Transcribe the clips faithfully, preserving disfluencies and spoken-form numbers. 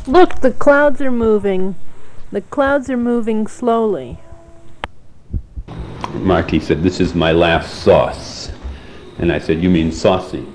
Look, the clouds are moving. The clouds are moving slowly. Marky said, "This is my last sauce." And I said, "You mean saucy?"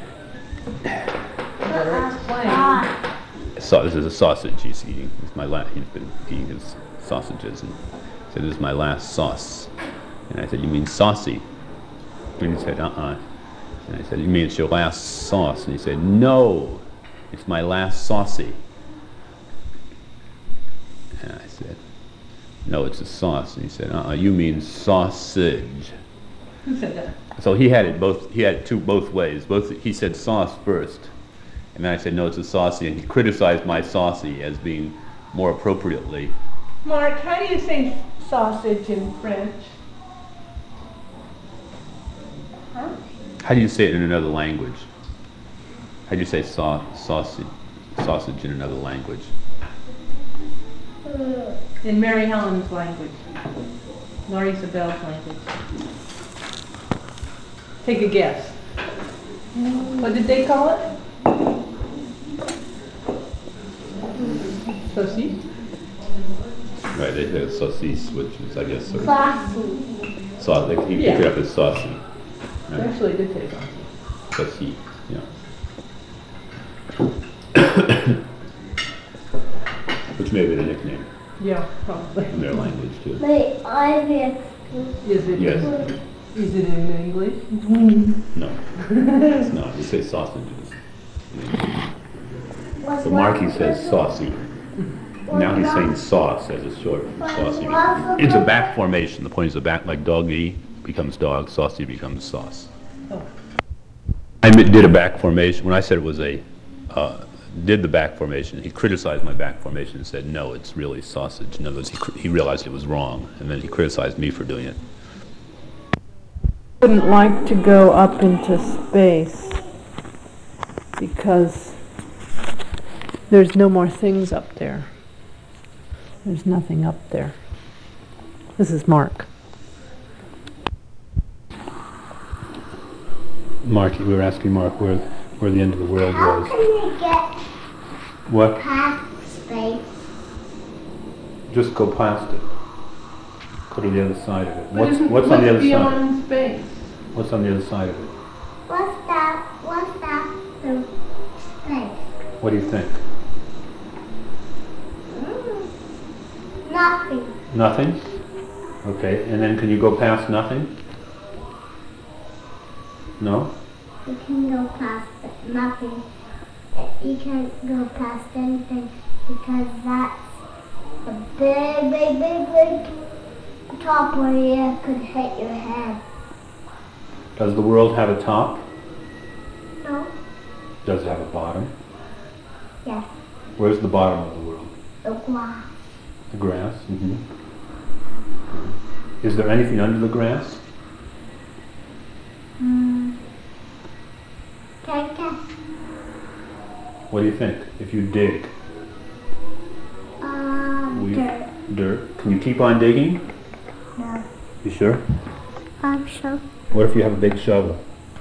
So this is a sausage he's eating. It's my la- he's been eating his sausages and said, "This is my last sauce." And I said, "You mean saucy?" And he said, "Uh-uh." And I said, "You mean it's your last sauce?" And he said, "No, it's my last saucy." And I said, "No, it's a sauce." And he said, "Uh-uh, you mean sausage." Who said that? So he had it both. He had it two both ways. Both he said sauce first, and then I said, "No, it's a saucy." And he criticized my saucy as being more appropriately. Mark, how do you say sausage in French? Huh? How do you say it in another language? How do you say sau- sausage, sausage in another language? In Mary Helen's language. Nor Isabel's language. Take a guess. What did they call it? Saucy? Right, they said saucisse, which is, I guess, sort of Saucy. sauce. They he Yeah. picked it up as saucy. They Right? actually did say saucy. Saucy, yeah. Which may have been a nickname Yeah, probably. in their language too. Wait, I have Is it? Yes. Is it in English? No, it's not. You say sausages. So Marky says saucy. Now he's saying sauce as a short for saucy. It's a back formation. The point is the back, like doggy becomes dog, saucy becomes sauce. Oh. I mi- did a back formation. When I said it was a, uh, did the back formation, he criticized my back formation and said, "No, it's really sausage." In other words, he, cr- he realized it was wrong, and then he criticized me for doing it. Wouldn't like to go up into space because there's no more things up there. There's nothing up there. This is Mark. Mark, we were asking Mark where, where the end of the world How was. can you get What? past space? Just go past it. Go to the other side of it. But What's, isn't- what's on the other side? beyond space? What's on the other side of it? What's that? What's that? The space? What do you think? Mm. Nothing. Nothing? Okay, and then can you go past nothing? No? You can go past it. Nothing. You can't go past anything because that's a big, big, big, big top where you could hit your head. Does the world have a top? No? Does it have a bottom? Yes. Where's the bottom of the world? The glass. The grass? Mm-hmm. Is there anything under the grass? Hmm. Can guess. What do you think? If you dig, Um, will you- dirt. dirt, can you keep on digging? No. You sure? I'm sure What if you have a big shovel?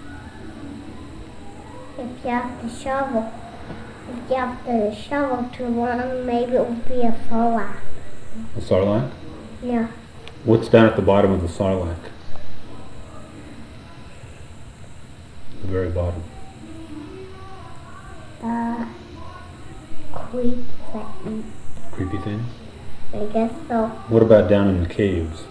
if you have the shovel, if you have the shovel to run, maybe it will be a sarlacc. A sarlacc? Yeah. What's down at the bottom of the sarlacc? The very bottom. The creep thing. Creepy things? I guess so. What about down in the caves?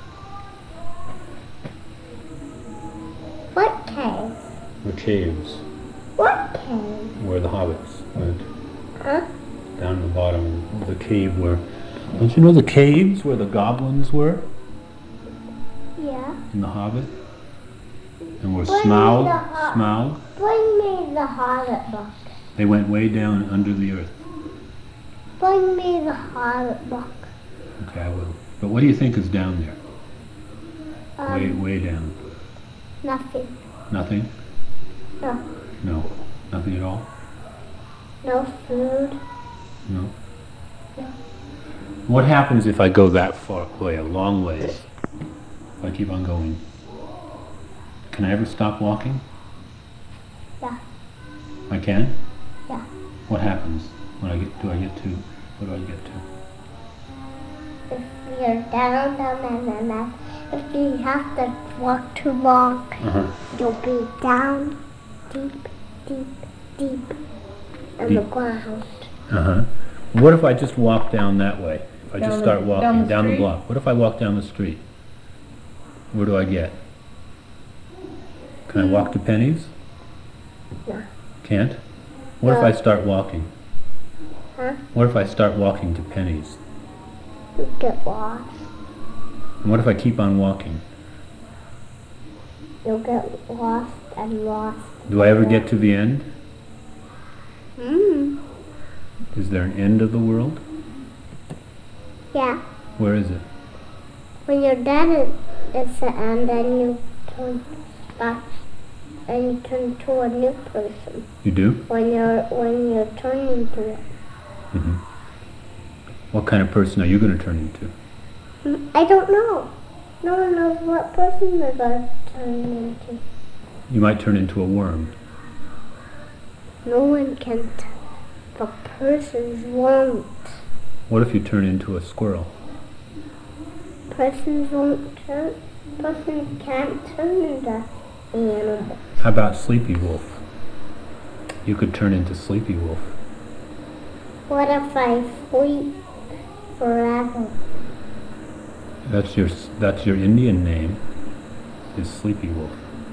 What cave? The caves What cave? where the hobbits went. Huh? Down in the bottom of the cave where... Don't you know the caves where the goblins were? Yeah. In the Hobbit? And where Bring me Smaug, the ho- Smaug, Bring me the Hobbit book. they went way down under the earth. Bring me the Hobbit book. Okay, I will. But what do you think is down there? Way, Um, way down. nothing. Nothing? No. No. Nothing at all? No food. No. No. What happens if I go that far away, a long ways? If I keep on going? Can I ever stop walking? Yeah. I can? Yeah. What happens? When I get, do I get to, what do I get to? If you're down, down, down, down, down, if you have to walk too long, Uh-huh. you'll be down, deep, deep, deep in the Deep. ground. Uh-huh. What if I just walk down that way? If I Down just the- start walking down the down the street? block. What if I walk down the street? Where do I get? Can I walk to Penny's? No. Can't? What if No. I start walking? Huh? What if I start walking to Penny's? You get lost. And what if I keep on walking? You'll get lost and lost. Do I ever get to the end? Hmm. Is there an end of the world? Yeah. Where is it? When you're dead, it, it's the end, and you turn back, and you turn to a new person. You do? When you're when you're turning to it. Mm-hmm. What kind of person are you going to turn into? Hmm, I don't know. No one knows what person they're going to turn into. You might turn into a worm. No one can tell. The persons won't. What if you turn into a squirrel? Persons won't turn. Persons can't turn into animals. How about Sleepy Wolf? You could turn into Sleepy Wolf. What if I sleep forever? That's your that's your Indian name, is Sleepy Wolf.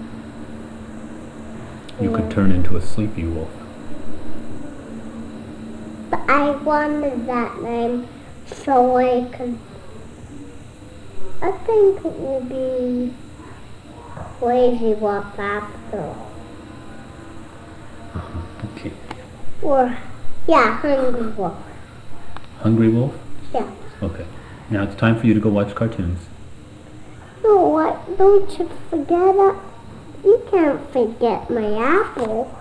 You Yeah. could turn into a Sleepy Wolf. But I wanted that name so I could. I think it would be Lazy Wolf after. Okay. Or, yeah, Hungry Wolf. Hungry Wolf? Yeah. Okay. Now it's time for you to go watch cartoons. No, what? Don't you forget it? You can't forget my apple.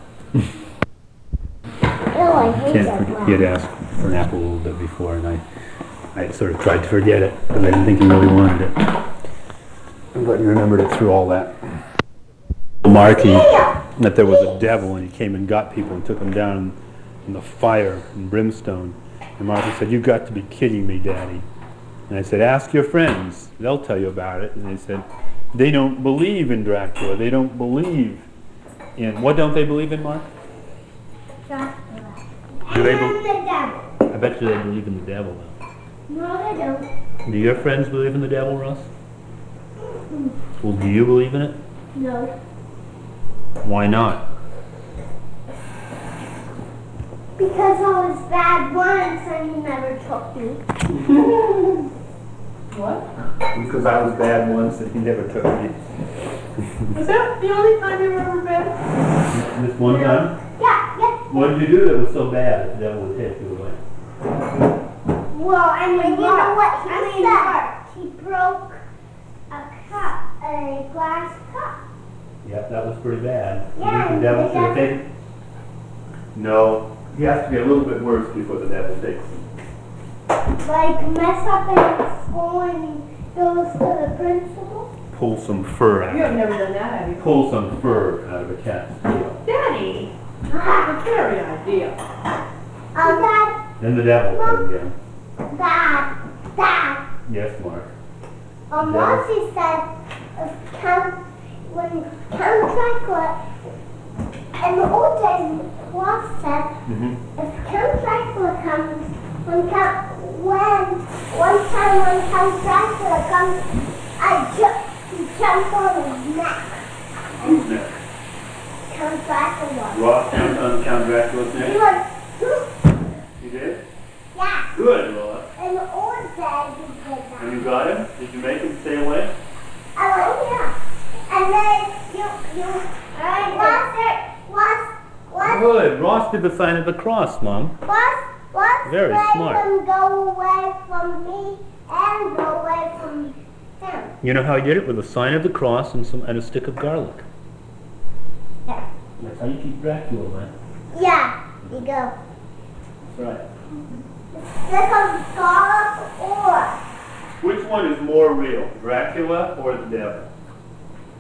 Oh, I hate Can't that forget. one. He had asked for an apple a little bit before, and I, I sort of tried to forget it, because I didn't think he really wanted it. But he remembered it through all that. Marking that there was a devil, and he came and got people and took them down in the fire and brimstone. And Martha said, "You've got to be kidding me, Daddy." And I said, "Ask your friends. They'll tell you about it." And they said, "They don't believe in Dracula. They don't believe in..." What don't they believe in, Mark? Do they And be- the devil. I bet you they believe in the devil, though. No, they don't. Do your friends believe in the devil, Russ? Well, do you believe in it? No. Why not? Because I was bad once and you never took me. What? Because I was bad once and he never took me. Was that the only time you were ever bad? This one time? Yeah, yeah. What did you do that was so bad that the devil would take you away? Well, I mean, you know what he said? He broke a cup, a glass cup. Yep, that was pretty bad. You Yeah, think the devil the should have devil- taken? No, he has to be a little bit worse before the devil takes him. Like mess up in school and goes to the principal. Pull some fur out You have of it. never done that, have you? Pull some fur out of a cat's tail. Daddy, that's a very idea. Um, Dad, Then the devil comes again. Dad, Dad. Yes, Mark. Um, Yeah. once he said, if Count, when Count Dracula, in the old days, Ross said, Mm-hmm. if Count Dracula comes, when Count, when, one time when Count Dracula comes, I ju- jump on his neck. Who's next? Count Dracula. Ross jumped on Count Dracula's He neck. went, "Hmm." You did? Yeah, Good, Ross. in the old days he did that. And you got him? Did you make him stay away? I went, yeah. And then you, you, once there, once, once Good. Ross did the sign of the cross, Mom. Once, once Very let smart. him go away from me and go away from him. You know how he did it? With a sign of the cross and some and a stick of garlic. Yeah. That's how you keep Dracula, man. Yeah, you go. That's right. Stick of garlic or Which one is more real, Dracula or the devil?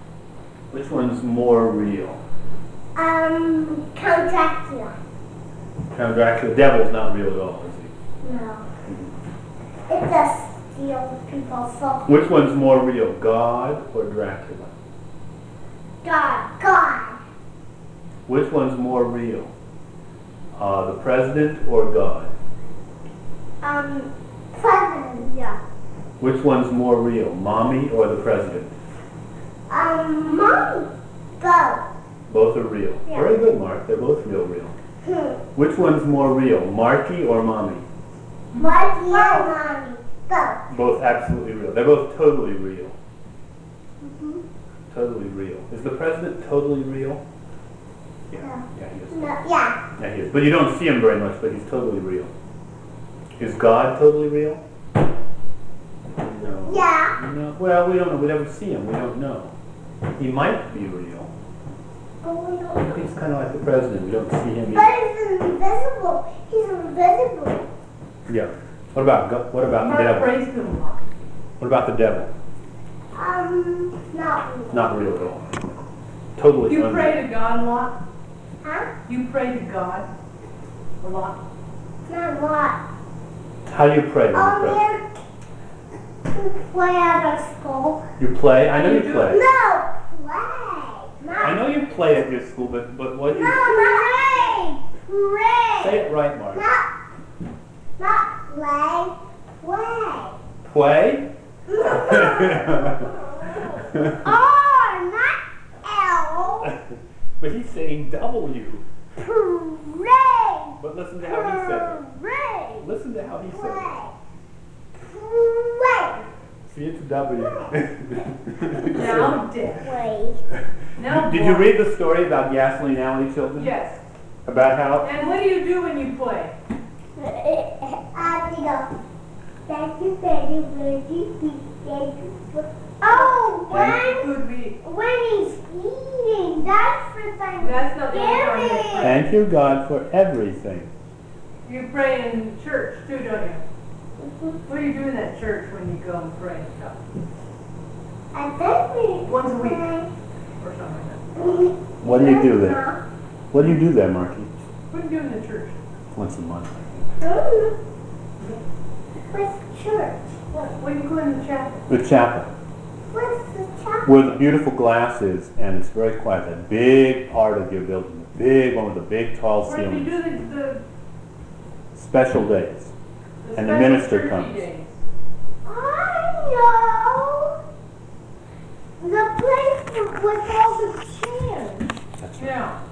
Which one's more real? um Count Dracula. Count Dracula. Devil's not real at all, is he? No. It just steals people's souls. Which one's more real, God or Dracula? God. God. Which one's more real, uh, the president or God? Um, president, yeah. Which one's more real, mommy or the president? Um, mommy. Go. Both are real. Yeah. Very good, Mark. They're both real, real. Hmm. Which one's more real, Marky or mommy? Marky or mommy. Go. Both absolutely real. They're both totally real. Mm-hmm. Totally real. Is the president totally real? Yeah. Yeah. Yeah, he is. No, yeah. Yeah, he is. But you don't see him very much, but he's totally real. Is God totally real? No. Yeah. No. Well, we don't know. We never see him. We don't know. He might be real. Oh, no. He's kind of like the president. We don't see him But either. he's invisible. He's invisible. Yeah. What about go- what about the Mark devil? prays to him a lot. What about the devil? Um, not really. Not real at all. Totally. You unreal. pray to God a lot? Huh? You pray to God a lot? Not a lot. How do you pray when you Oh, pray? man. Play at our school. You play? I know How do you you do play. No, play. Not, I know you play at your school, but but what do No, you not pray. say Pray. it right, Mark? Not, not play. Play. Play? R, not L. But he's saying W. Pray. But listen to how he says Pray. it. Listen to how he says Pray. it. Pray. See, it's a W. Now, Dick. Pray. Now, Did you boy. read the story about Gasoline Alley children? Yes. About how? And what do you do when you play? I go. Thank you, thank you, thank you, thank you. Oh, when Could be. when he's eating, that's for Thanksgiving. That's not the only time they pray. Thank you, God, for everything. You pray in church too, don't you? What do you do in that church when you go and pray and stuff? I think we Once a week. pray. Or something like What do you do there? What do you do there, Marky? that. What do you do in the church? Once a month. Mm. What's church? When you go in the chapel. The chapel. What's the chapel? Where the beautiful glass is, and it's very quiet. That big part of your building. The big one with the big tall Where do you ceilings. do the, the, Special days. the And the special minister churchy comes. days? I know. The place with with all the chairs. That's right. Yeah.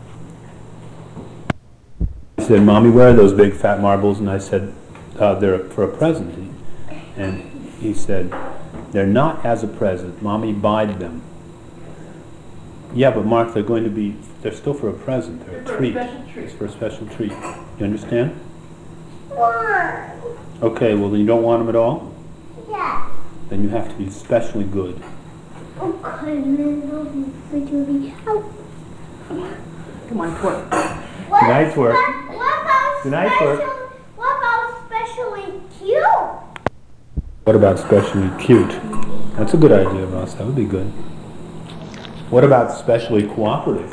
He said, Mommy, where are those big fat marbles? And I said, uh, they're for a present. And he said, they're not as a present. Mommy buyed them. Yeah, but Mark, they're going to be, they're still for a present. They're a For a treat. special treat. It's for a special treat. You understand? Why? Okay, well then you don't want them at all? Yes. Then you have to be especially good. Okay, little baby. Oh. Come on, twerk. What Good night's work. spe- What about Good night's special? work. What about specially cute? What about especially cute? That's a good idea, Ross. That would be good. What about especially cooperative?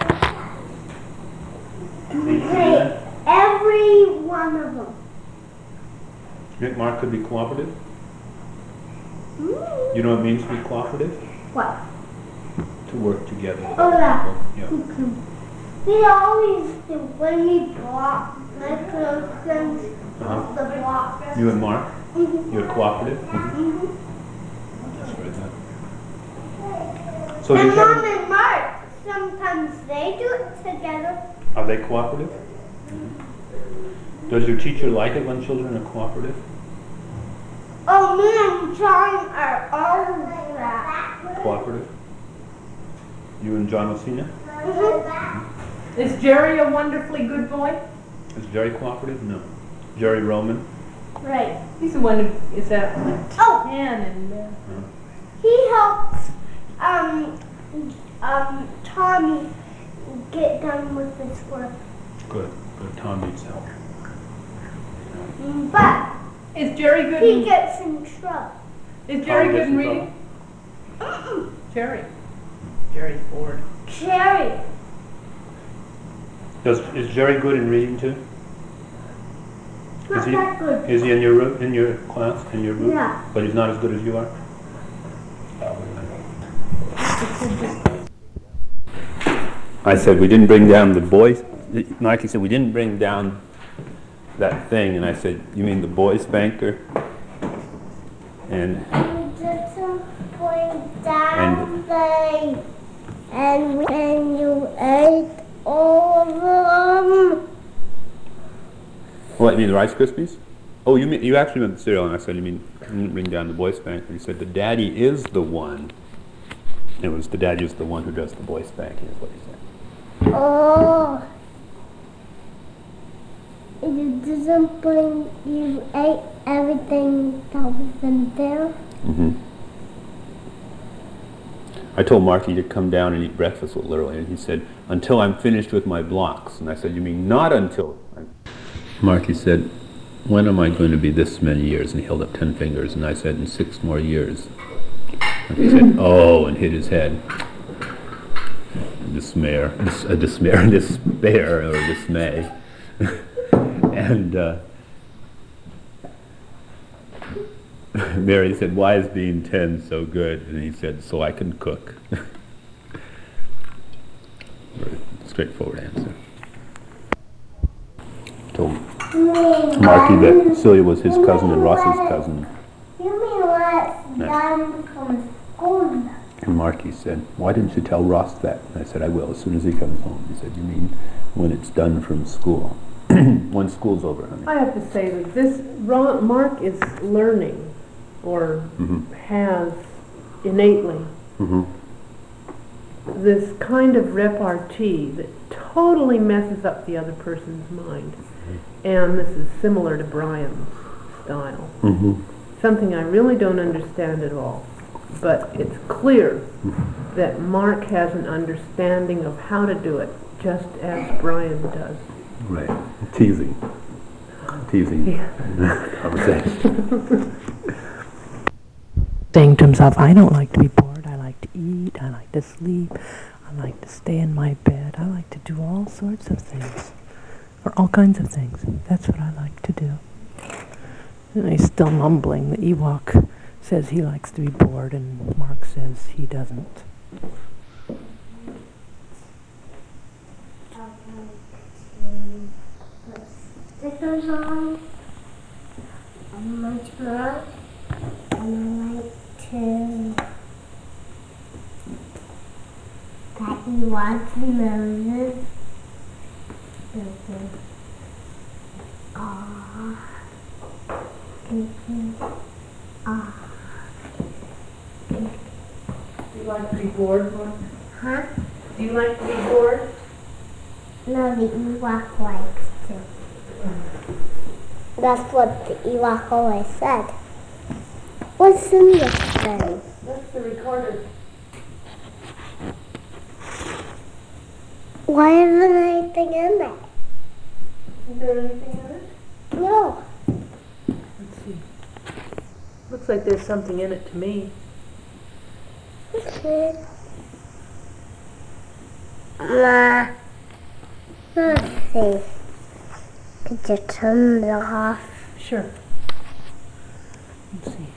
Great. Every one of them. You think Mark could be cooperative? Mm. You know what it means to be cooperative? What? To work together. with Oh, other yeah. people. Yeah. We always do when we block like those things. Uh-huh. The block. You and Mark? Mhm. You're cooperative? Mhm. Mhm. That's very good. So And you Mom have, and Mark, sometimes they do it together. are they cooperative? Does your teacher like it when children are cooperative? Oh, me and John are always that. Cooperative? You and John Messina? Mhm. Is Jerry a wonderfully good boy? Is Jerry cooperative? No. Jerry Roman? Right. He's the one who is at Oh, ten and uh, he helps um um Tommy get done with his work. Good. Good. Tom needs help. Mm, But is Jerry good? he In, gets in trouble. is Jerry Tom good gets in in reading? Mm-mm. Jerry. Jerry's bored. Jerry. Does, is Jerry good in reading too? Not Is he, that good. is he in your room, in your class, in your room? Yeah. But he's not as good as you are? I said, we didn't bring down the boys. Nike said, we didn't bring down that thing. And I said, you mean the boy spanker? And, We didn't bring down the, and when you ate all of them. what, you mean the Rice Krispies? Oh, you mean, you actually meant the cereal. And I said, you mean, you didn't bring down the boy spanker. He said, the daddy is the one. It was, the daddy is the one who does the boy spanking, is what he said. Oh. You didn't bring, you ate everything that was in there? Mm-hmm. I told Marky to come down and eat breakfast a little early, and he said, until I'm finished with my blocks. And I said, you mean not until I'm... Marky said, when am I going to be this many years? And he held up ten fingers, and I said, in six more years. And he said, oh, and hit his head. Dismay, dis, uh, dismay, despair, or dismay. And uh, Mary said, why is being ten so good? And he said, so I can cook. Very straightforward answer. Told Marky that Celia was his cousin and Ross's cousin. You mean what's done from school? And Marky said, why didn't you tell Ross that? And I said, I will as soon as he comes home. He said, you mean when it's done from school? When school's over, honey. I have to say that this, Ron, Mark is learning, or Mm-hmm. has innately, Mm-hmm. this kind of repartee that totally messes up the other person's mind. And this is similar to Brian's style. Mm-hmm. Something I really don't understand at all. But it's clear that Mark has an understanding of how to do it, just as Brian does. Right. Teasing. Teasing Yeah. conversation. Saying to himself, I don't like to be bored, I like to eat, I like to sleep, I like to stay in my bed, I like to do all sorts of things, or all kinds of things. That's what I like to do. And he's still mumbling. The Ewok says he likes to be bored, and Mark says he doesn't. Stickers on on my truck, and I like to that he wants noses. Ah, ah. Do you like to be bored, Mark? Huh? Do you like to be bored? No, the Ewok likes to. That's what the Ewok always said. What's in this thing? That's the recorder. Why isn't anything in there? Is there anything in it? No. Let's see. Looks like there's something in it to me. Okay. Ma. Let's see. Could you turn it off? Sure. Let's see.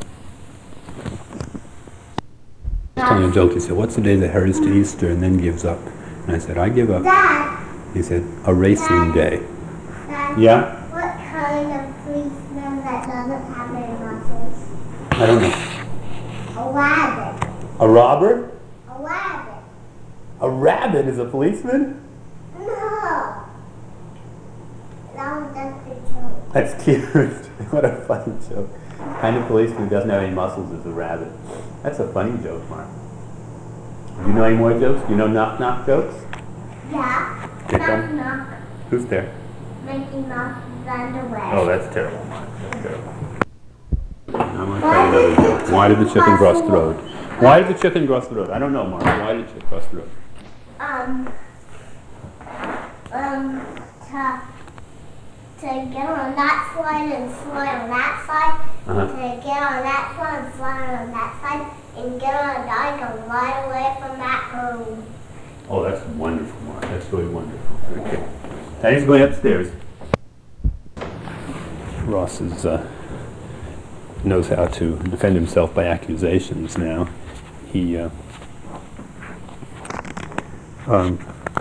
Telling a joke, he said, what's the day that hurries to Easter and then gives up? And I said, I give up. Dad. He said, a racing day. Dad. Yeah? What kind of policeman that doesn't have any muscles? I don't know. A rabbit. A robber? A rabbit. A rabbit is a policeman? No. That was just a joke. That's cute. What a funny joke. Kind of policeman who doesn't have any muscles is a rabbit. That's a funny joke, Mark. Do you know any more jokes? Do you know knock knock jokes? Yeah. Get Knock them? knock. Who's there? Mickey Mouse's underwear. Oh, that's terrible, Mark. That's terrible. I'm going to try another joke. Why did the chicken cross the road? Why did the chicken cross the road? I don't know, Mark. Why did the chicken cross the road? Um. Um. To, to get on that slide and slide on that side. Uh-huh. To get on that slide and slide on that side. And get on a dike and ride away from that home. Oh, that's wonderful, Mark. That's really wonderful. Okay. Now he's going upstairs. Ross is, uh, knows how to defend himself by accusations now. He, uh, um,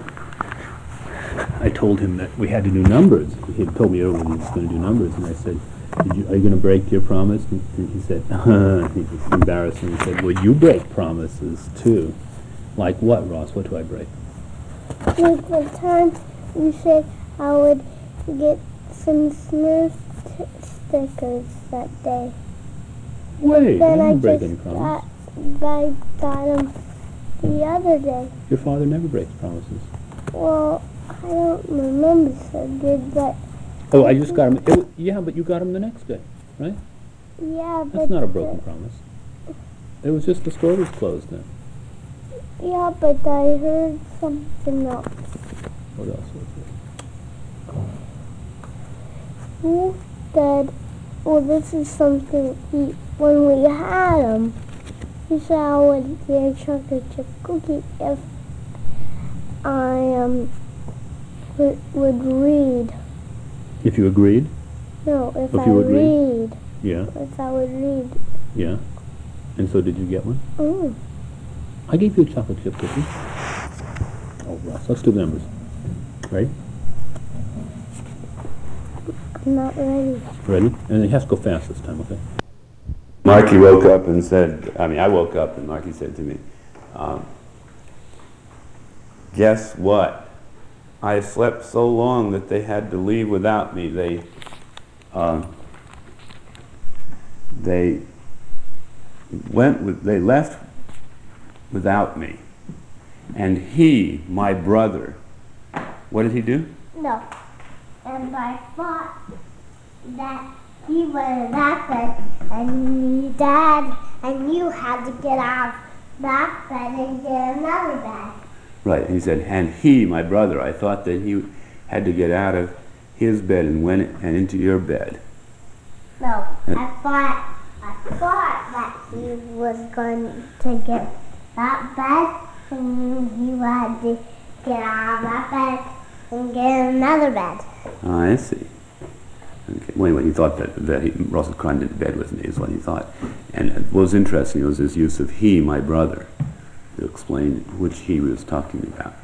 I told him that we had to do numbers. He had told me earlier he was going to do numbers, and I said, Did you, are you going to break your promise? And, and he said, he was embarrassed, and he said, well, you break promises too. Like what, Ross? What do I break? Like the time you said I would get some Smurf t- stickers that day. Wait, Then I I didn't break just any promise. got, I got them the other day. Your father never breaks promises. Well, I don't remember so good, but Oh, I just got him. It, wa- yeah, but you got him the next day, right? yeah, but That's not a broken the- promise. It was just the store was closed then. yeah, but I heard something else. What else was it? Who said, well, this is something he, when we had him, he said I would get a chocolate chip cookie if I um would, would read. If you agreed? No, if, If I you would read? read. Yeah, If I would read. yeah. And so did you get one? Mm. I gave you a chocolate chip cookie. Oh, Ross, let's do the numbers. Ready? I'm not ready. Ready? And it has to go fast this time, okay? Marky woke up and said, I mean, I woke up and Marky said to me, um, guess what? I slept so long that they had to leave without me. They, um, they went with, they left without me. And he, my brother, what did he do? No. And I thought that he was that bed, and me, Dad, and you had to get out of that bed and get another bed. Right, he said, and he, my brother, I thought that he had to get out of his bed and went and into your bed. No, I thought I thought that he was going to get that bed, and he had to get out of that bed and get another bed. Oh, I see. Okay. Well, anyway, he thought that, that he, Russell climbed into bed with me, is what he thought. And what was interesting was his use of he, my brother, to explain which he was talking about.